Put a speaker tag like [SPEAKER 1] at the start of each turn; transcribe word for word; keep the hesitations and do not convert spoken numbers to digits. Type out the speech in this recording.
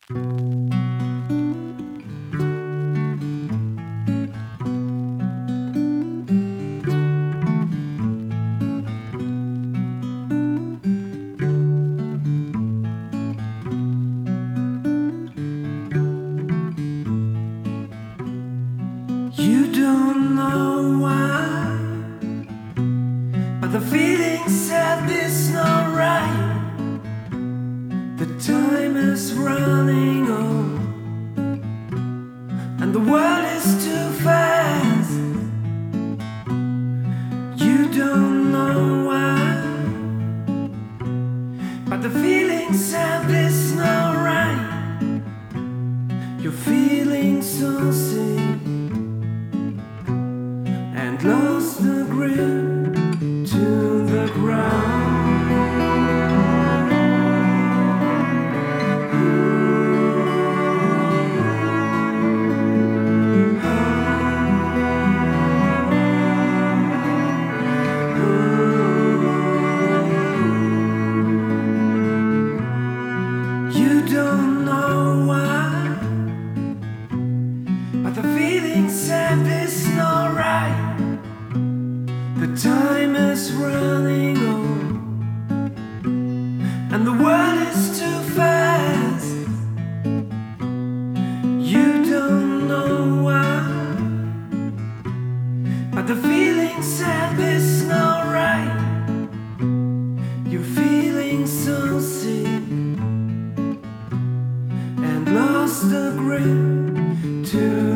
[SPEAKER 1] You don't know why, but the feeling said it's not right. The time is running on, and the world is too fast. You don't know why, but the feeling said it's not right. You're feeling so sick and lost the grip to the ground. You don't know why, but the feeling said it's not right. The time is running on, and the world is too fast. You don't know why, but the feeling said it's not right. You're feeling so sick and lost the grip to